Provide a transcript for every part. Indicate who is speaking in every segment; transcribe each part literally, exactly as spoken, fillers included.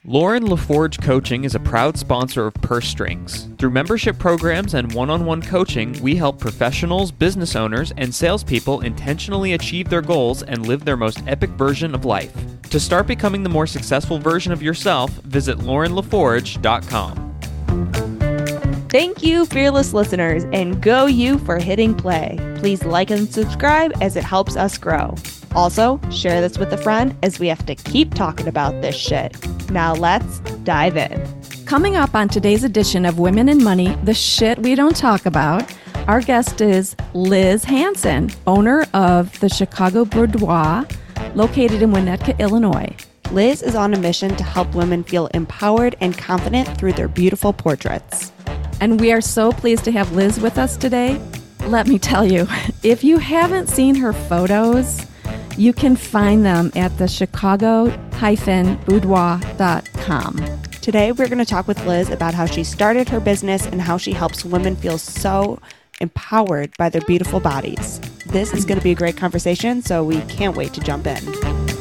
Speaker 1: Lauren LaForge Coaching is a proud sponsor of Purse Strings. Through membership programs and one-on-one coaching, we help professionals, business owners, and salespeople intentionally achieve their goals and live their most epic version of life. To start becoming the more successful version of yourself, visit lauren laforge dot com.
Speaker 2: Thank you, fearless listeners, and go you for hitting play. Please like and subscribe as it helps us grow. Also, share this with a friend as we have to keep talking about this shit. Now let's dive in.
Speaker 3: Coming up on today's edition of Women in Money, the shit we don't talk about, our guest is Liz Hanson, owner of the Chicago Boudoir, located in Winnetka, Illinois.
Speaker 2: Liz is on a mission to help women feel empowered and confident through their beautiful portraits.
Speaker 3: And we are so pleased to have Liz with us today. Let me tell you, if you haven't seen her photos, you can find them at the chicago boudoir dot com.
Speaker 2: Today, we're going to talk with Liz about how she started her business and how she helps women feel so empowered by their beautiful bodies. This is going to be a great conversation, so we can't wait to jump in.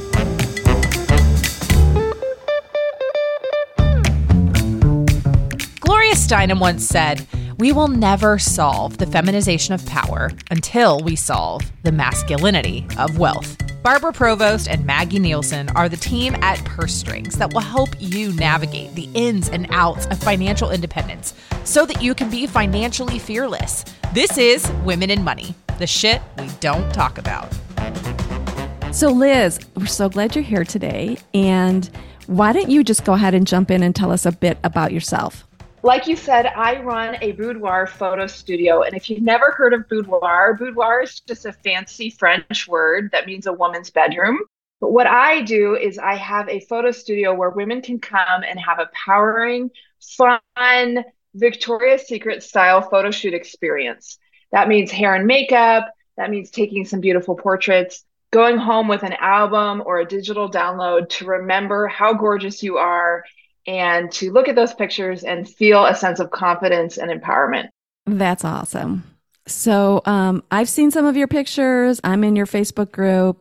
Speaker 4: Gloria Steinem once said, "We will never solve the feminization of power until we solve the masculinity of wealth." Barbara Provost and Maggie Nielsen are the team at Purse Strings that will help you navigate the ins and outs of financial independence so that you can be financially fearless. This is Women in Money, the shit we don't talk about.
Speaker 3: So Liz, we're so glad you're here today. And why don't you just go ahead and jump in and tell us a bit about yourself?
Speaker 5: Like you said, I run a boudoir photo studio. And if you've never heard of boudoir, boudoir is just a fancy French word that means a woman's bedroom. But what I do is I have a photo studio where women can come and have a powering, fun, Victoria's Secret style photo shoot experience. That means hair and makeup. That means taking some beautiful portraits, going home with an album or a digital download to remember how gorgeous you are, and to look at those pictures and feel a sense of confidence and empowerment.
Speaker 3: That's awesome. So um, I've seen some of your pictures. I'm in your Facebook group,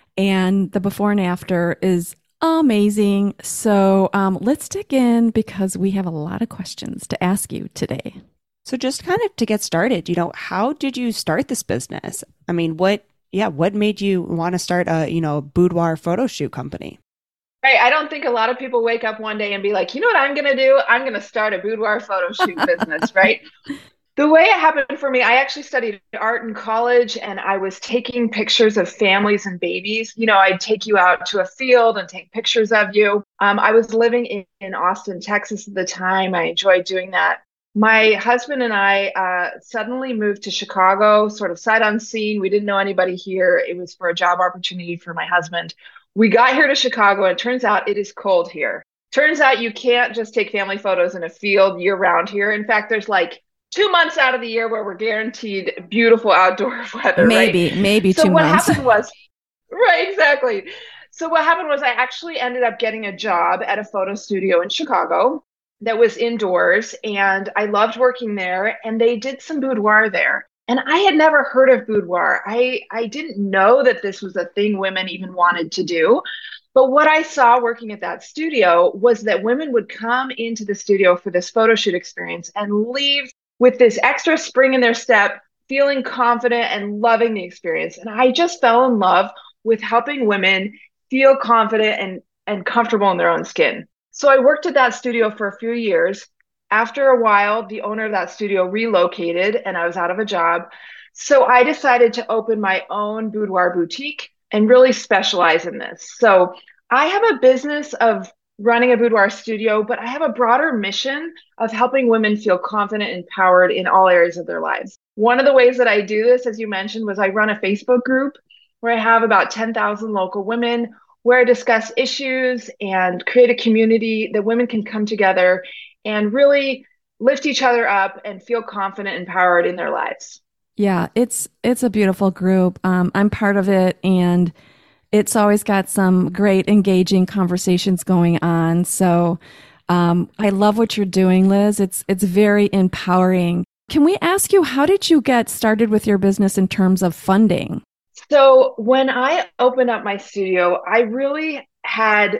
Speaker 3: and the before and after is amazing. So um, let's dig in because we have a lot of questions to ask you today.
Speaker 2: So just kind of to get started, you know, how did you start this business? I mean, what, yeah, what made you want to start a, you know, boudoir photo shoot company?
Speaker 5: Right. I don't think a lot of people wake up one day and be like, you know what I'm going to do? I'm going to start a boudoir photo shoot business, right? The way it happened for me, I actually studied art in college and I was taking pictures of families and babies. You know, I'd take you out to a field and take pictures of you. Um, I was living in, in Austin, Texas at the time. I enjoyed doing that. My husband and I uh, suddenly moved to Chicago, sort of sight unseen. We didn't know anybody here. It was for a job opportunity for my husband. We got here to Chicago, and it turns out it is cold here. Turns out you can't just take family photos in a field year round here. In fact, there's like two months out of the year where we're guaranteed beautiful outdoor weather.
Speaker 3: Maybe,
Speaker 5: right?
Speaker 3: maybe
Speaker 5: so
Speaker 3: two
Speaker 5: what
Speaker 3: months.
Speaker 5: happened was, right, exactly. So what happened was I actually ended up getting a job at a photo studio in Chicago that was indoors, and I loved working there, and they did some boudoir there. And I had never heard of boudoir. I, I didn't know that this was a thing women even wanted to do. But what I saw working at that studio was that women would come into the studio for this photo shoot experience and leave with this extra spring in their step, feeling confident and loving the experience. And I just fell in love with helping women feel confident and, and comfortable in their own skin. So I worked at that studio for a few years. After a while, the owner of that studio relocated and I was out of a job. So I decided to open my own boudoir boutique and really specialize in this. So I have a business of running a boudoir studio, but I have a broader mission of helping women feel confident and empowered in all areas of their lives. One of the ways that I do this, as you mentioned, was I run a Facebook group where I have about ten thousand local women where I discuss issues and create a community that women can come together and really lift each other up and feel confident and empowered in their lives.
Speaker 3: Yeah, it's it's a beautiful group. Um, I'm part of it, and it's always got some great, engaging conversations going on. So um, I love what you're doing, Liz. It's it's very empowering. Can we ask you, how did you get started with your business in terms of funding?
Speaker 5: So when I opened up my studio, I really had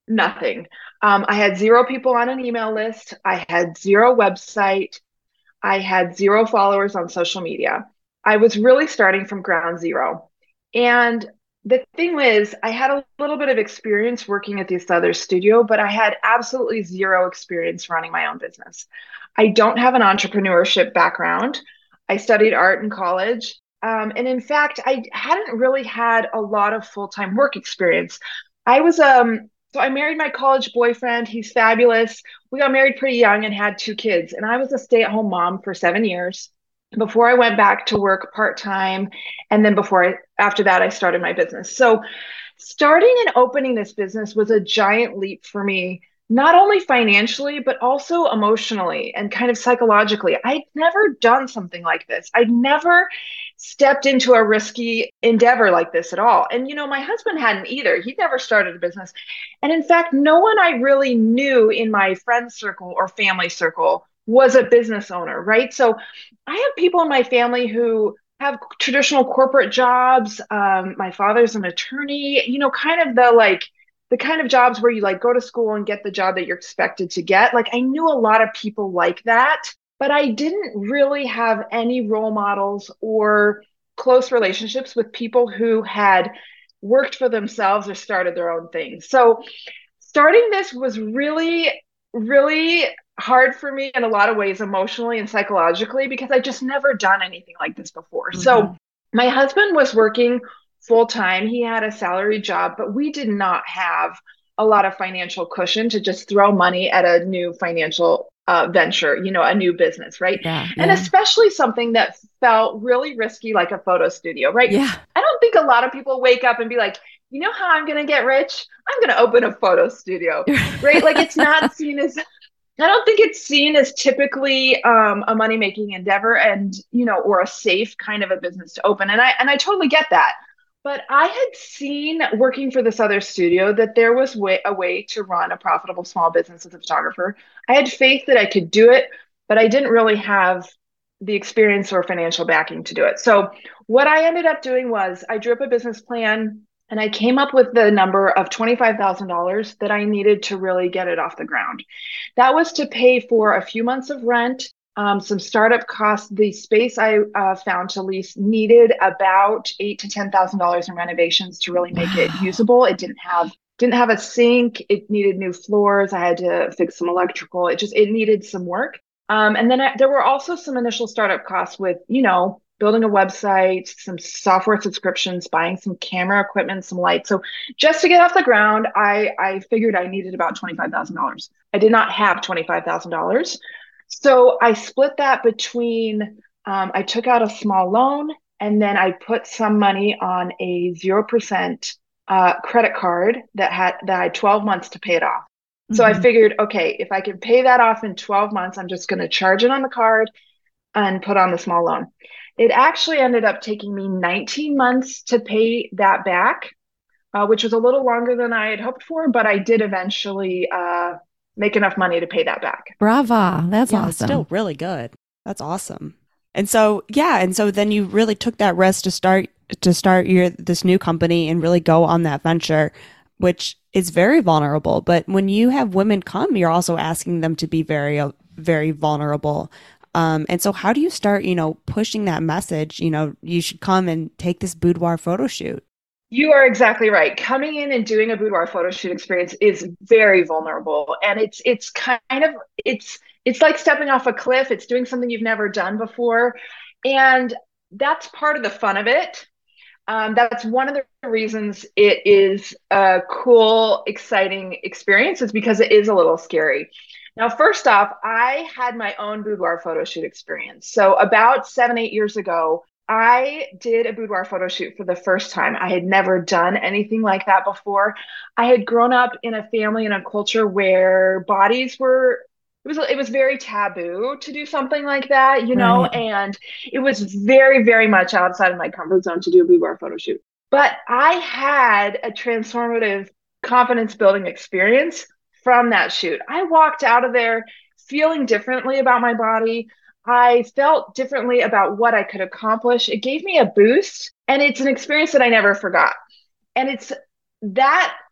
Speaker 5: Nothing. Um, I had zero people on an email list. I had zero website. I had zero followers on social media. I was really starting from ground zero. And the thing is, I had a little bit of experience working at this other studio, but I had absolutely zero experience running my own business. I don't have an entrepreneurship background. I studied art in college. Um, and in fact, I hadn't really had a lot of full-time work experience. I was um so I married my college boyfriend. He's fabulous. We got married pretty young and had two kids. And I was a stay-at-home mom for seven years before I went back to work part-time. And then before I, after that, I started my business. So starting and opening this business was a giant leap for me, not only financially, but also emotionally and kind of psychologically. I'd never done something like this. I'd never stepped into a risky endeavor like this at all. And, you know, my husband hadn't either. He'd never started a business. And in fact, no one I really knew in my friend circle or family circle was a business owner, right? So I have people in my family who have traditional corporate jobs. Um, my father's an attorney, you know, kind of the like, the kind of jobs where you like go to school and get the job that you're expected to get. Like I knew a lot of people like that, but I didn't really have any role models or close relationships with people who had worked for themselves or started their own thing. So starting this was really, really hard for me in a lot of ways, emotionally and psychologically, because I just never done anything like this before. Mm-hmm. So my husband was working full time. He had a salary job, but we did not have a lot of financial cushion to just throw money at a new financial uh, venture, you know, a new business, right?
Speaker 3: Yeah,
Speaker 5: and
Speaker 3: yeah.
Speaker 5: especially something that felt really risky, like a photo studio, right?
Speaker 3: Yeah.
Speaker 5: I don't think a lot of people wake up and be like, you know how I'm going to get rich? I'm going to open a photo studio, right? Like it's not seen as, I don't think it's seen as typically um, a money-making endeavor and, you know, or a safe kind of a business to open. And I, and I totally get that. But I had seen working for this other studio that there was way, a way to run a profitable small business as a photographer. I had faith that I could do it, but I didn't really have the experience or financial backing to do it. So what I ended up doing was I drew up a business plan and I came up with the number of twenty-five thousand dollars that I needed to really get it off the ground. That was to pay for a few months of rent, Um, some startup costs. The space I uh, found to lease needed about eight to ten thousand dollars in renovations to really make wow. it usable. It didn't have didn't have a sink. It needed new floors. I had to fix some electrical. It just it needed some work. Um, and then I, there were also some initial startup costs with you know building a website, some software subscriptions, buying some camera equipment, some lights. So just to get off the ground, I I figured I needed about twenty-five thousand dollars. I did not have twenty-five thousand dollars. So I split that between, um, I took out a small loan and then I put some money on a zero percent uh, credit card that had, that I had twelve months to pay it off. Mm-hmm. So I figured, okay, if I can pay that off in twelve months, I'm just going to charge it on the card and put on the small loan. It actually ended up taking me nineteen months to pay that back, uh, which was a little longer than I had hoped for, but I did eventually uh, make enough money to pay that back.
Speaker 3: Brava. That's
Speaker 6: yeah,
Speaker 3: awesome.
Speaker 6: It's still really good. That's awesome. And so, yeah. And so then you really took that risk to start, to start your, this new company and really go on that venture, which is very vulnerable. But when you have women come, you're also asking them to be very, uh, very vulnerable. Um, and so how do you start, you know, pushing that message, you know, you should come and take this boudoir photo shoot?
Speaker 5: You are exactly right. Coming in and doing a boudoir photo shoot experience is very vulnerable. And it's it's kind of, it's it's like stepping off a cliff. It's doing something you've never done before. And that's part of the fun of it. Um, that's one of the reasons it is a cool, exciting experience, is because it is a little scary. Now, first off, I had my own boudoir photo shoot experience. So about seven, eight years ago, I did a boudoir photo shoot for the first time. I had never done anything like that before. I had grown up in a family and a culture where bodies were, it was it was very taboo to do something like that, you know, right. And it was very, very much outside of my comfort zone to do a boudoir photo shoot. But I had a transformative confidence building experience from that shoot. I walked out of there feeling differently about my body. I felt differently about what I could accomplish. It gave me a boost, and it's an experience that I never forgot. And it's that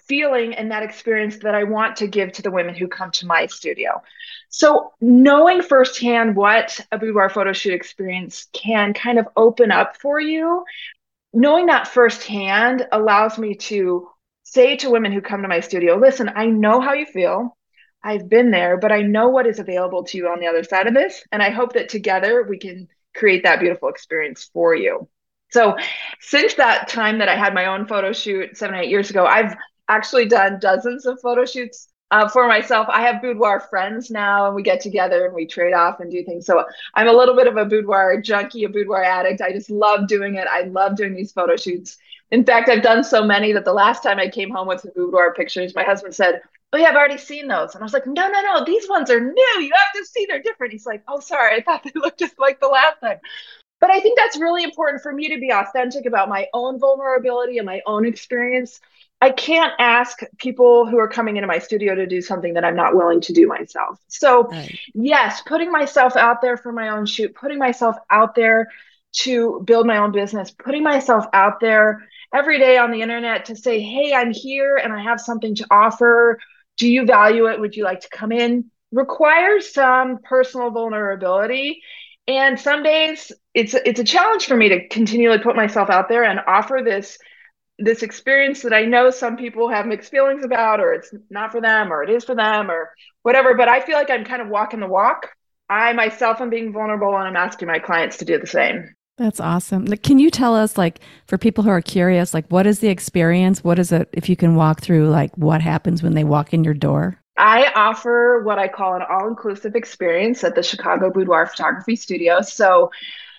Speaker 5: feeling and that experience that I want to give to the women who come to my studio. So knowing firsthand what a boudoir photo shoot experience can kind of open up for you, knowing that firsthand allows me to say to women who come to my studio, listen, I know how you feel. I've been there, but I know what is available to you on the other side of this. And I hope that together we can create that beautiful experience for you. So since that time that I had my own photo shoot seven, eight years ago, I've actually done dozens of photo shoots uh, for myself. I have boudoir friends now, and we get together and we trade off and do things. So I'm a little bit of a boudoir junkie, a boudoir addict. I just love doing it. I love doing these photo shoots. In fact, I've done so many that the last time I came home with the boudoir pictures, my husband said, oh yeah, I've already seen those. And I was like, no, no, no, these ones are new. You have to see they're different. He's like, oh, sorry, I thought they looked just like the last time. But I think that's really important for me to be authentic about my own vulnerability and my own experience. I can't ask people who are coming into my studio to do something that I'm not willing to do myself. So right. Yes, putting myself out there for my own shoot, putting myself out there to build my own business, putting myself out there every day on the internet to say, hey, I'm here and I have something to offer. Do you value it? Would you like to come in? Requires some personal vulnerability. And some days it's it's a challenge for me to continually put myself out there and offer this this experience that I know some people have mixed feelings about, or it's not for them, or it is for them, or whatever. But I feel like I'm kind of walking the walk. I myself am being vulnerable, and I'm asking my clients to do the same.
Speaker 3: That's awesome. Can you tell us, like, for people who are curious, like, what is the experience? What is it, if you can walk through, like, what happens when they walk in your door?
Speaker 5: I offer what I call an all-inclusive experience at the Chicago Boudoir Photography Studio. So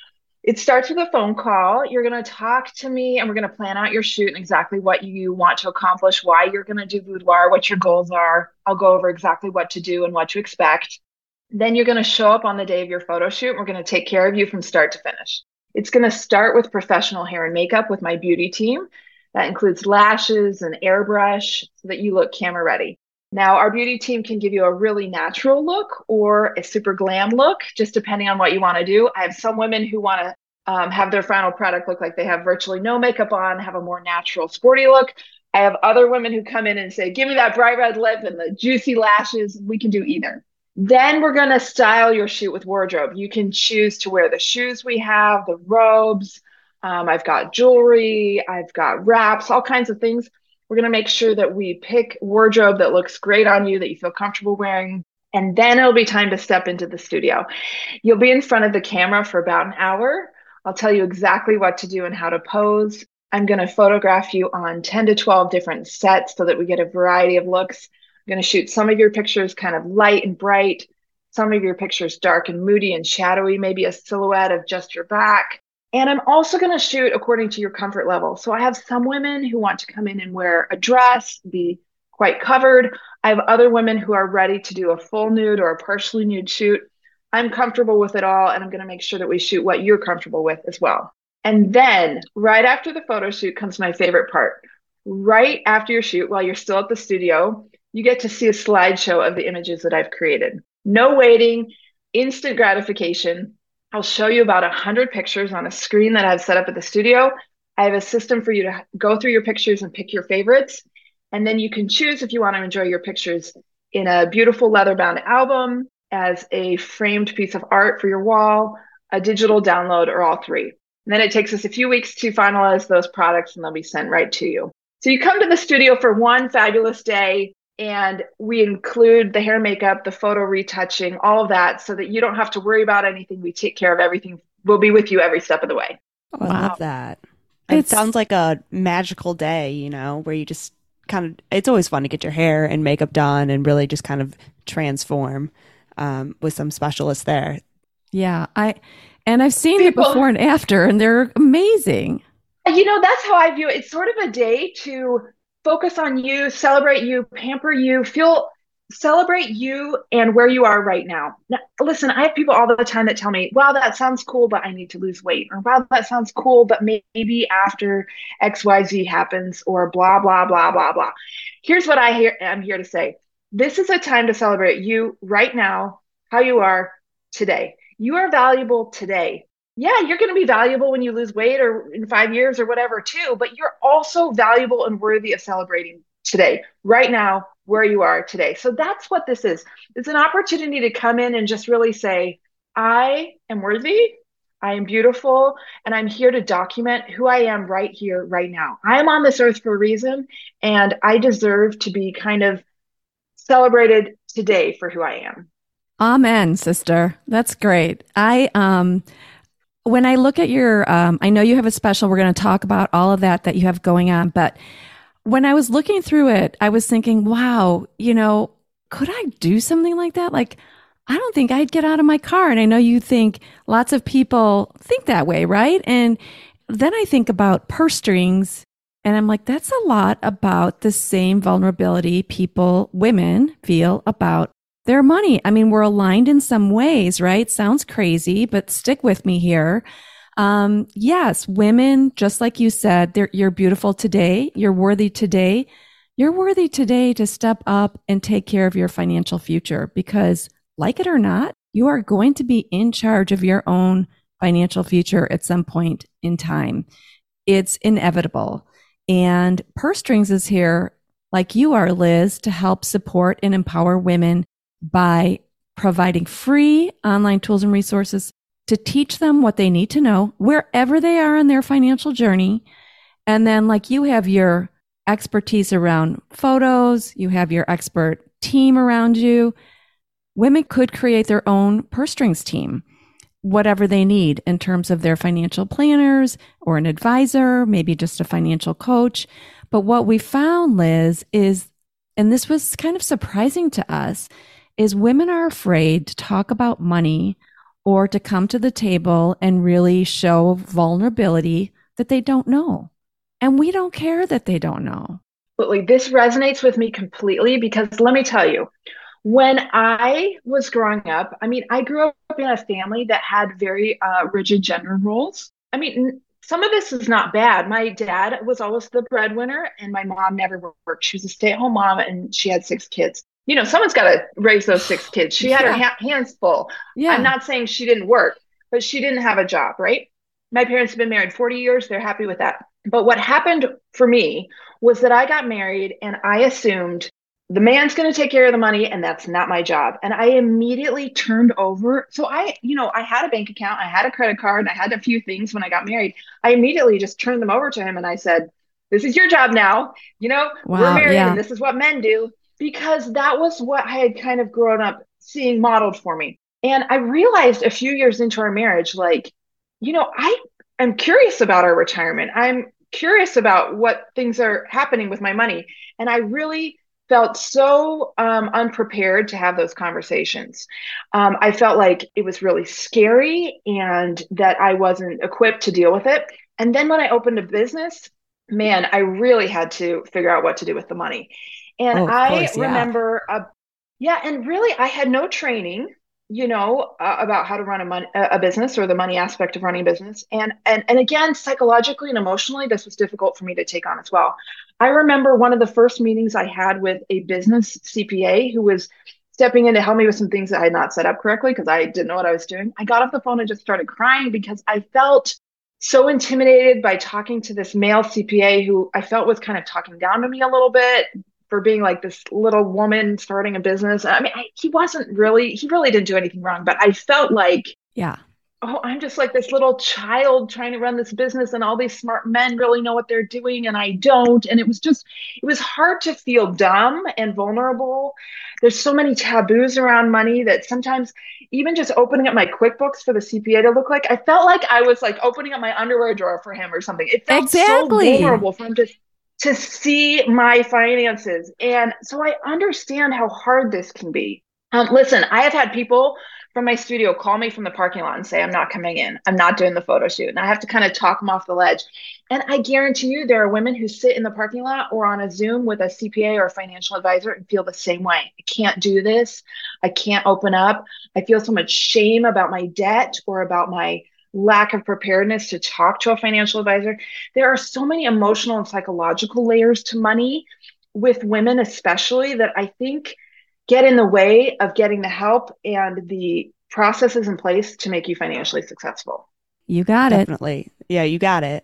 Speaker 5: it starts with a phone call. You're going to talk to me and we're going to plan out your shoot and exactly what you want to accomplish, why you're going to do boudoir, what your goals are. I'll go over exactly what to do and what to expect. Then you're going to show up on the day of your photo shoot. And we're going to take care of you from start to finish. It's going to start with professional hair and makeup with my beauty team. That includes lashes and airbrush so that you look camera ready. Now, our beauty team can give you a really natural look or a super glam look, just depending on what you want to do. I have some women who want to um, have their final product look like they have virtually no makeup on, have a more natural, sporty look. I have other women who come in and say, give me that bright red lip and the juicy lashes. We can do either. Then we're going to style your shoot with wardrobe. You can choose to wear the shoes we have, the robes. Um, I've got jewelry. I've got wraps, all kinds of things. We're going to make sure that we pick wardrobe that looks great on you, that you feel comfortable wearing. And then it'll be time to step into the studio. You'll be in front of the camera for about an hour. I'll tell you exactly what to do and how to pose. I'm going to photograph you on ten to twelve different sets so that we get a variety of looks. I'm going to shoot some of your pictures kind of light and bright, some of your pictures dark and moody and shadowy, maybe a silhouette of just your back. And I'm also going to shoot according to your comfort level. So I have some women who want to come in and wear a dress, be quite covered. I have other women who are ready to do a full nude or a partially nude shoot. I'm comfortable with it all, and I'm going to make sure that we shoot what you're comfortable with as well. And then right after the photo shoot comes my favorite part. Right after your shoot, while you're still at the studio, you get to see a slideshow of the images that I've created. No waiting, instant gratification. I'll show you about one hundred pictures on a screen that I've set up at the studio. I have a system for you to go through your pictures and pick your favorites. And then you can choose if you want to enjoy your pictures in a beautiful leather-bound album, as a framed piece of art for your wall, a digital download, or all three. And then it takes us a few weeks to finalize those products, and they'll be sent right to you. So you come to the studio for one fabulous day, and we include the hair, makeup, the photo retouching, all of that, so that you don't have to worry about anything. We take care of everything. We'll be with you every step of the way.
Speaker 6: Oh, I wow. love that. It it's, sounds like a magical day, you know, where you just kind of, it's always fun to get your hair and makeup done and really just kind of transform um, with some specialists there.
Speaker 3: Yeah. I, and I've seen People, it before and after, and they're amazing.
Speaker 5: You know, that's how I view it. It's sort of a day to focus on you, celebrate you, pamper you, feel, celebrate you and where you are right now. Now, listen, I have people all the time that tell me, wow, that sounds cool, but I need to lose weight. Or wow, that sounds cool, but maybe after X Y Z happens, or blah, blah, blah, blah, blah. Here's what I hear, I'm here to say. This is a time to celebrate you right now, how you are today. You are valuable today. Yeah, you're going to be valuable when you lose weight or in five years or whatever too, but you're also valuable and worthy of celebrating today, right now, where you are today. So that's what this is. It's an opportunity to come in and just really say, I am worthy, I am beautiful, and I'm here to document who I am right here, right now. I am on this earth for a reason, and I deserve to be kind of celebrated today for who I am.
Speaker 3: Amen, sister. That's great. I, um, when I look at your, um, I know you have a special, we're going to talk about all of that that you have going on, but when I was looking through it, I was thinking, wow, you know, could I do something like that? Like, I don't think I'd get out of my car. And I know you think lots of people think that way, right? And then I think about purse strings, and I'm like, that's a lot about the same vulnerability people, women, feel about their money. I mean, we're aligned in some ways, right? Sounds crazy, but stick with me here. Um, yes, women, just like you said, they're, you're beautiful today. You're worthy today. You're worthy today to step up and take care of your financial future because, like it or not, you are going to be in charge of your own financial future at some point in time. It's inevitable. And Purse Strings is here, like you are, Liz, to help support and empower women by providing free online tools and resources to teach them what they need to know wherever they are in their financial journey. And then, like you have your expertise around photos, you have your expert team around you. Women could create their own purse strings team, whatever they need in terms of their financial planners or an advisor, maybe just a financial coach. But what we found, Liz, is, and this was kind of surprising to us, is women are afraid to talk about money or to come to the table and really show vulnerability that they don't know. And we don't care that they don't know.
Speaker 5: Absolutely. This resonates with me completely because let me tell you, when I was growing up, I mean, I grew up in a family that had very uh, rigid gender roles. I mean, some of this is not bad. My dad was always the breadwinner and my mom never worked. She was a stay-at-home mom and she had six kids. You know, someone's got to raise those six kids. She had yeah. her ha- hands full. Yeah. I'm not saying she didn't work, but she didn't have a job, right? My parents have been married forty years. They're happy with that. But what happened for me was that I got married and I assumed the man's going to take care of the money and that's not my job. And I immediately turned over. So I, you know, I had a bank account, I had a credit card, and I had a few things when I got married. I immediately just turned them over to him and I said, this is your job now. You know, wow, we're married yeah. and this is what men do. Because that was what I had kind of grown up seeing modeled for me. And I realized a few years into our marriage, like, you know, I am curious about our retirement. I'm curious about what things are happening with my money. And I really felt so um, unprepared to have those conversations. Um, I felt like it was really scary and that I wasn't equipped to deal with it. And then when I opened a business, man, I really had to figure out what to do with the money. And oh, I course, yeah. remember, uh, yeah, and really I had no training, you know, uh, about how to run a, mon- a business or the money aspect of running a business. And, and, and again, psychologically and emotionally, this was difficult for me to take on as well. I remember one of the first meetings I had with a business C P A who was stepping in to help me with some things that I had not set up correctly because I didn't know what I was doing. I got off the phone and just started crying because I felt so intimidated by talking to this male C P A who I felt was kind of talking down to me a little bit for being like this little woman starting a business. I mean, I, he wasn't really, he really didn't do anything wrong, but I felt like,
Speaker 3: yeah,
Speaker 5: oh, I'm just like this little child trying to run this business and all these smart men really know what they're doing and I don't. And it was just, it was hard to feel dumb and vulnerable. There's so many taboos around money that sometimes even just opening up my QuickBooks for the C P A to look like, I felt like I was like opening up my underwear drawer for him or something. It felt
Speaker 3: exactly.
Speaker 5: so vulnerable for him to to see my finances. And so I understand how hard this can be. Um, listen, I have had people from my studio call me from the parking lot and say, I'm not coming in. I'm not doing the photo shoot. And I have to kind of talk them off the ledge. And I guarantee you there are women who sit in the parking lot or on a Zoom with a C P A or a financial advisor and feel the same way. I can't do this. I can't open up. I feel so much shame about my debt or about my lack of preparedness to talk to a financial advisor. There are so many emotional and psychological layers to money with women, especially, that I think get in the way of getting the help and the processes in place to make you financially successful.
Speaker 3: You got it.
Speaker 6: Definitely. Yeah, you got it.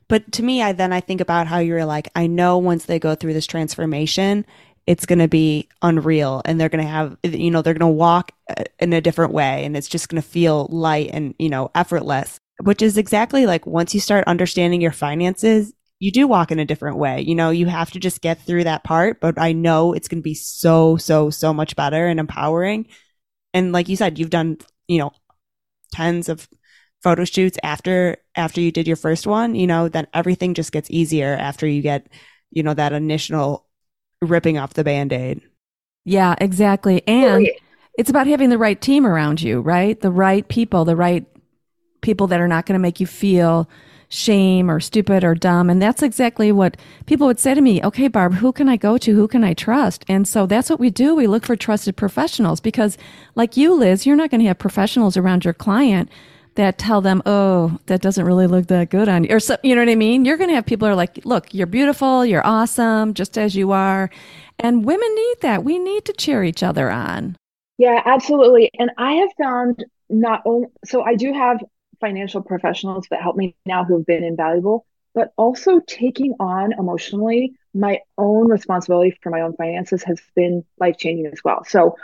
Speaker 6: But to me, I then I think about how you're like, I know once they go through this transformation, it's going to be unreal and they're going to have, you know, they're going to walk uh, in a different way and it's just going to feel light and, you know, effortless, which is exactly like once you start understanding your finances, you do walk in a different way. You know, you have to just get through that part, but I know it's going to be so, so, so much better and empowering. And like you said, you've done, you know, tons of photo shoots after after you did your first one, you know, then everything just gets easier after you get, you know, that initial ripping off the Band-Aid.
Speaker 3: Yeah, exactly. And it's about having the right team around you, right? The right people, the right people that are not going to make you feel shame or stupid or dumb. And that's exactly what people would say to me. Okay, Barb, who can I go to? Who can I trust? And so that's what we do. We look for trusted professionals because like you, Liz, you're not going to have professionals around your client that tell them, oh, that doesn't really look that good on you. Or so, you know what I mean? You're going to have people who are like, look, you're beautiful, you're awesome, just as you are. And women need that. We need to cheer each other on.
Speaker 5: Yeah, absolutely. And I have found not only, so I do have financial professionals that help me now who have been invaluable, but also taking on emotionally my own responsibility for my own finances has been life-changing as well. So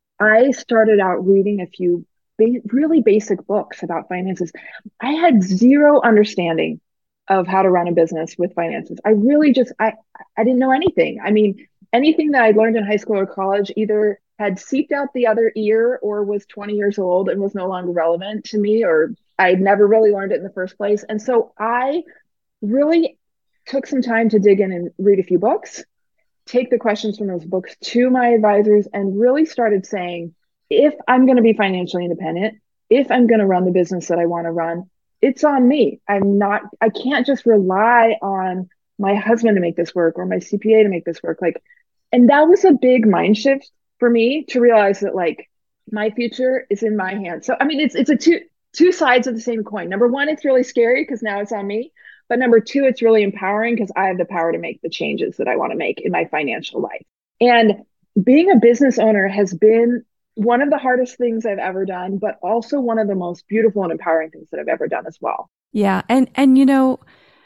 Speaker 5: I started out reading a few ba- really basic books about finances. I had zero understanding of how to run a business with finances. I really just, I, I didn't know anything. I mean, anything that I learned in high school or college either had seeped out the other ear or was twenty years old and was no longer relevant to me, or I never really learned it in the first place. And so I really took some time to dig in and read a few books, take the questions from those books to my advisors, and really started saying, if I'm going to be financially independent, if I'm going to run the business that I want to run, it's on me. I'm not, I can't just rely on my husband to make this work or my C P A to make this work. Like, and that was a big mind shift for me to realize that like my future is in my hands. So, I mean, it's, it's a two, two sides of the same coin. Number one, it's really scary because now it's on me. But number two, it's really empowering because I have the power to make the changes that I want to make in my financial life. And being a business owner has been one of the hardest things I've ever done, but also one of the most beautiful and empowering things that I've ever done as well.
Speaker 3: Yeah. And, and, you know,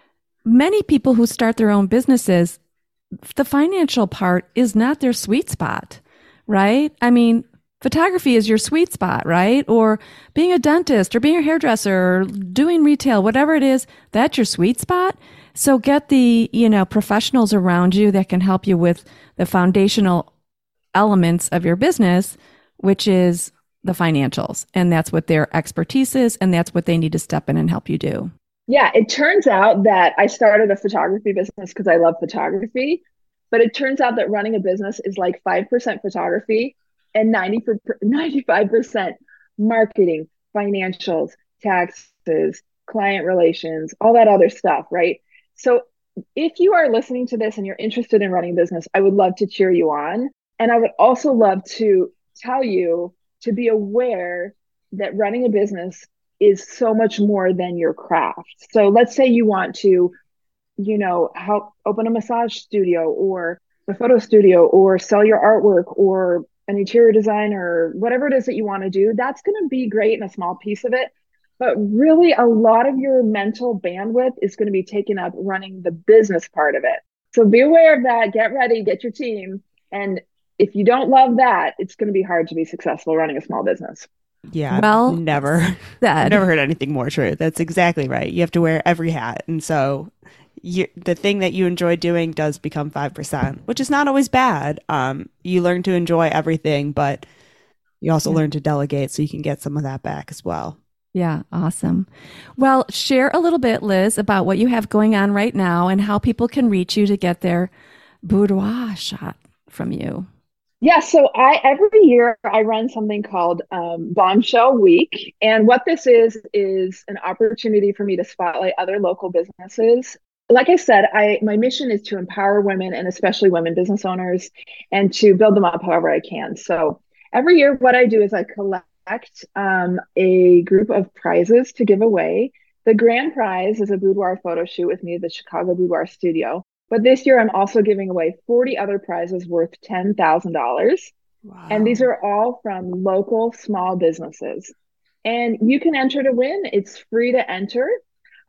Speaker 3: many people who start their own businesses, the financial part is not their sweet spot, right? I mean, photography is your sweet spot, right? Or being a dentist or being a hairdresser or doing retail, whatever it is, that's your sweet spot. So get the, you know, professionals around you that can help you with the foundational elements of your business, which is the financials. And that's what their expertise is. And that's what they need to step in and help you do.
Speaker 5: Yeah, it turns out that I started a photography business because I love photography, but it turns out that running a business is like five percent photography and ninety for ninety-five percent marketing, financials, taxes, client relations, all that other stuff, right? So if you are listening to this and you're interested in running a business, I would love to cheer you on. And I would also love to tell you to be aware that running a business is so much more than your craft. So let's say you want to, you know, help open a massage studio or a photo studio or sell your artwork or an interior designer, whatever it is that you want to do. That's going to be great in a small piece of it. But really, a lot of your mental bandwidth is going to be taken up running the business part of it. So be aware of that. Get ready, get your team. And if you don't love that, it's going to be hard to be successful running a small business.
Speaker 6: Yeah,
Speaker 3: well,
Speaker 6: never.
Speaker 3: That.
Speaker 6: I've never heard anything more true. That's exactly right. You have to wear every hat. And so you, the thing that you enjoy doing does become five percent, which is not always bad. Um, you learn to enjoy everything, but you also
Speaker 3: yeah.
Speaker 6: learn to delegate so you can get some of that back as well.
Speaker 3: Yeah, awesome. Well, share a little bit, Liz, about what you have going on right now and how people can reach you to get their boudoir shot from you.
Speaker 5: Yeah, so I every year I run something called um, Bombshell Week. And what this is, is an opportunity for me to spotlight other local businesses. Like I said, I my mission is to empower women and especially women business owners and to build them up however I can. So every year what I do is I collect um, a group of prizes to give away. The grand prize is a boudoir photo shoot with me at the Chicago Boudoir Studio. But this year, I'm also giving away forty other prizes worth ten thousand dollars. Wow. And these are all from local small businesses. And you can enter to win. It's free to enter.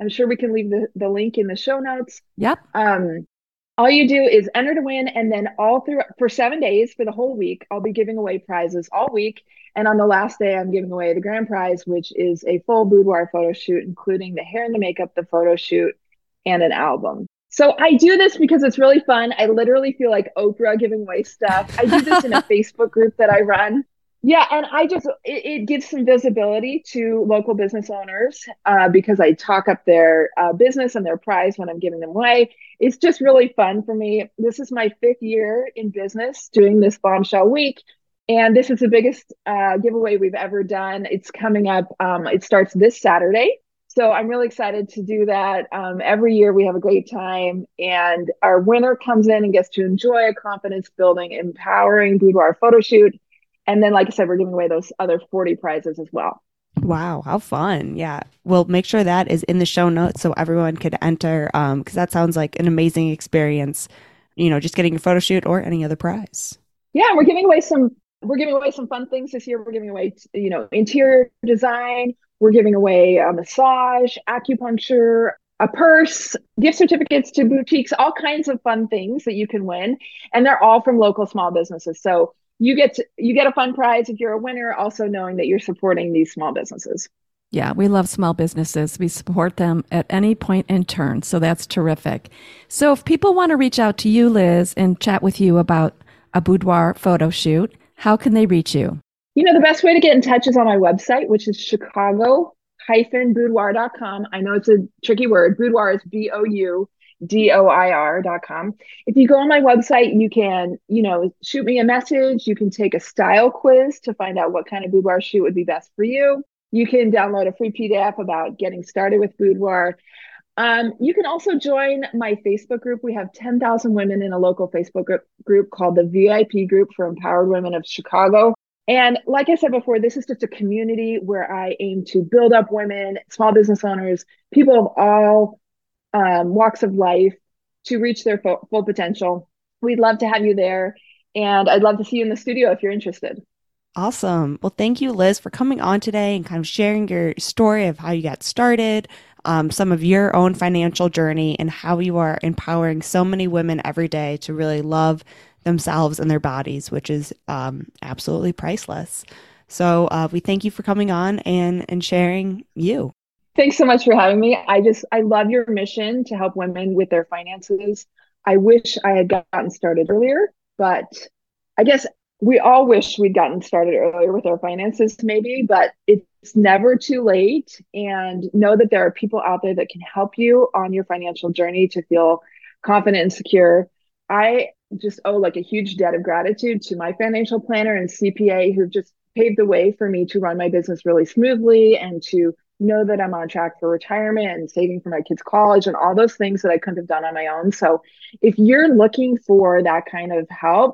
Speaker 5: I'm sure we can leave the, the link in the show notes.
Speaker 3: Yep.
Speaker 5: Um, all you do is enter to win, and then all through for seven days for the whole week, I'll be giving away prizes all week. And on the last day, I'm giving away the grand prize, which is a full boudoir photo shoot, including the hair and the makeup, the photo shoot, and an album. So I do this because it's really fun. I literally feel like Oprah giving away stuff. I do this in a Facebook group that I run. Yeah, and I just, it, it gives some visibility to local business owners uh, because I talk up their uh, business and their prize when I'm giving them away. It's just really fun for me. This is my fifth year in business doing this Bombshell Week, and this is the biggest uh, giveaway we've ever done. It's coming up. Um, it starts this Saturday. So I'm really excited to do that. Um, every year we have a great time, and our winner comes in and gets to enjoy a confidence-building, empowering boudoir photo shoot. And then, like I said, we're giving away those other forty prizes as well.
Speaker 6: Wow, how fun. Yeah. We'll make sure that is in the show notes so everyone could enter, um, because that sounds like an amazing experience, you know, just getting a photo shoot or any other prize.
Speaker 5: Yeah, we're giving away some, we're giving away some fun things this year. We're giving away, you know, interior design. We're giving away a massage, acupuncture, a purse, gift certificates to boutiques, all kinds of fun things that you can win. And they're all from local small businesses. So you get to, you get a fun prize if you're a winner, also knowing that you're supporting these small businesses.
Speaker 3: Yeah, we love small businesses. We support them at any point in turn. So that's terrific. So if people want to reach out to you, Liz, and chat with you about a boudoir photo shoot, how can they reach you?
Speaker 5: You know, the best way to get in touch is on my website, which is chicago dash boudoir dot com. I know it's a tricky word. Boudoir is B O U D O I R dot com. If you go on my website, you can, you know, shoot me a message. You can take a style quiz to find out what kind of boudoir shoot would be best for you. You can download a free P D F about getting started with boudoir. Um, you can also join my Facebook group. We have ten thousand women in a local Facebook group, group called the V I P Group for Empowered Women of Chicago. And like I said before, this is just a community where I aim to build up women, small business owners, people of all um, walks of life to reach their full, full potential. We'd love to have you there. And I'd love to see you in the studio if you're interested.
Speaker 6: Awesome. Well, thank you, Liz, for coming on today and kind of sharing your story of how you got started, um, some of your own financial journey, and how you are empowering so many women every day to really love themselves and their bodies, which is um, absolutely priceless. So uh, we thank you for coming on and, and sharing you.
Speaker 5: Thanks so much for having me. I just, I love your mission to help women with their finances. I wish I had gotten started earlier, but I guess we all wish we'd gotten started earlier with our finances maybe, but it's never too late. And know that there are people out there that can help you on your financial journey to feel confident and secure. I just owe like a huge debt of gratitude to my financial planner and C P A who've just paved the way for me to run my business really smoothly and to know that I'm on track for retirement and saving for my kids' college and all those things that I couldn't have done on my own. So if you're looking for that kind of help,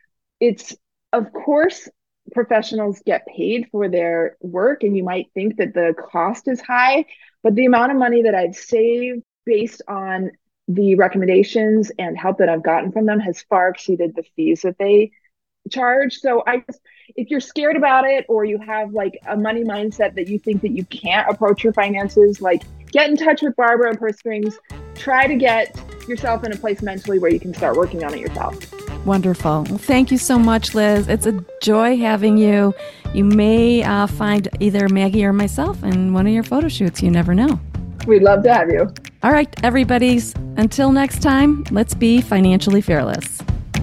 Speaker 5: it's, of course, professionals get paid for their work, and you might think that the cost is high, but the amount of money that I've saved based on the recommendations and help that I've gotten from them has far exceeded the fees that they charge. So I just, if you're scared about it, or you have like a money mindset that you think that you can't approach your finances, like get in touch with Barbara and Purse Strings. Try to get yourself in a place mentally where you can start working on it yourself.
Speaker 3: Wonderful. Well, thank you so much, Liz. It's a joy having you. You may uh, find either Maggie or myself in one of your photo shoots. You never know.
Speaker 5: We'd love to have you.
Speaker 3: All right, everybody's. Until next time, let's be financially fearless.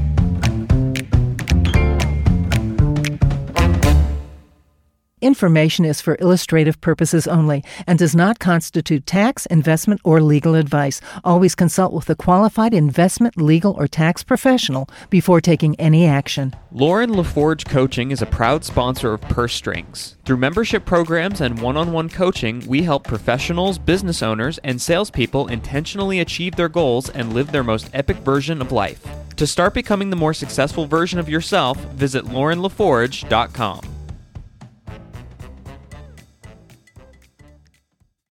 Speaker 7: Information is for illustrative purposes only and does not constitute tax, investment, or legal advice. Always consult with a qualified investment, legal, or tax professional before taking any action.
Speaker 1: Lauren LaForge Coaching is a proud sponsor of Purse Strings. Through membership programs and one-on-one coaching, we help professionals, business owners, and salespeople intentionally achieve their goals and live their most epic version of life. To start becoming the more successful version of yourself, visit lauren laforge dot com.